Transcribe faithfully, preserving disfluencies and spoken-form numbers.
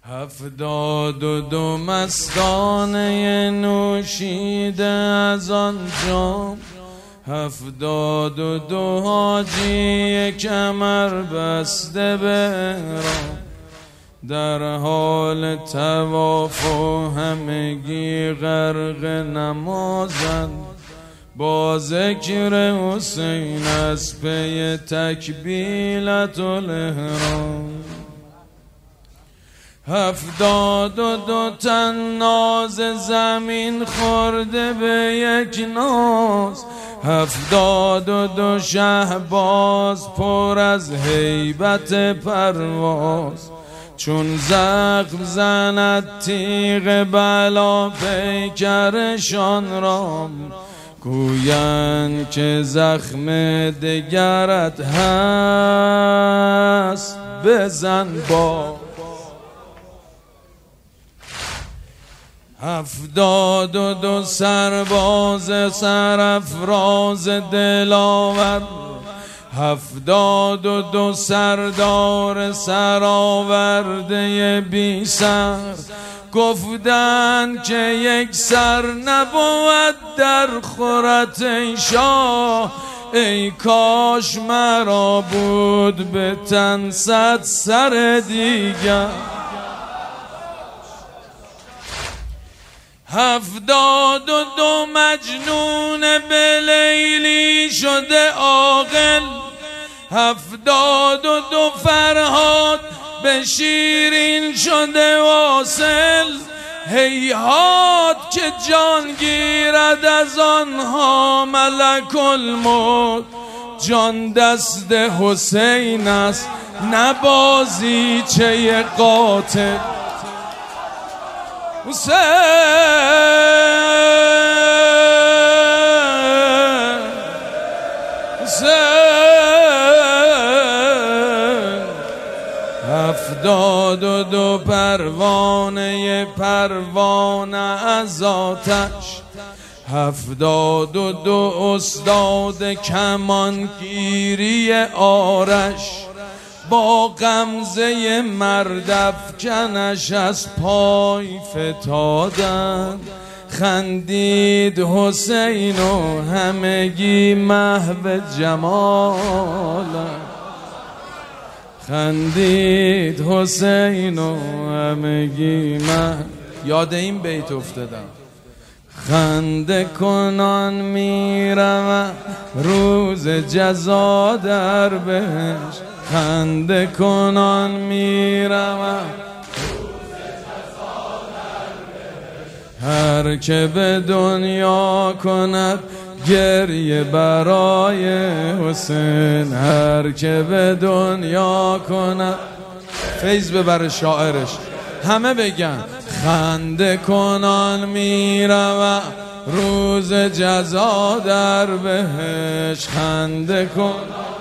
هفتاد و دو مستانه نوشیده از آن جام، هفتاد و دو حاجی کمر بسته به احرام، در حال طواف و همگی غرق نمازند، با ذکر حسین از پی تکبیرة الاحرام. هفتاد و دو تن ناز زمین خورده به یک ناز، هفتاد و دو شهباز پر از هیبت پرواز، چون زخم زند تیغ بلا پیکرشان را، گویند که زخم دگرت هست بزن با. هفتاد و دو سرباز سرافراز دلاور، هفتاد و دو سردار سرآورده بی سر، گفتند که یک سر نبود در خورت ای شاه، ای کاش مرا بود به تن صد سر دیگر. هفتاد و دو مجنون به لیلی شده عاقل، هفتاد و دو فرهاد به شیرین شده واصل، هیهات که جان گیرد از آنها ملک الموت، جان دست حسین است نه بازیچه قاتل. حسین حسین هفتاد و دو پروانه پروانه از آتش، هفتاد و دو استاد کمانگیری آرش، با غمزه مردافکنش از پای فتادند، خندید حسین و همگی محو جمالند، خندید حسین و همگی محو. یاد این بیت افتادم. خنده کنان میروم روز جزا در بهشت، خنده کنان میروم هر که به دنیا کند گریه برای حسین، هر که به دنیا کند. فیض ببر شاعرش همه بگن خنده کنان میروم روز جزا در بهشت، خنده کن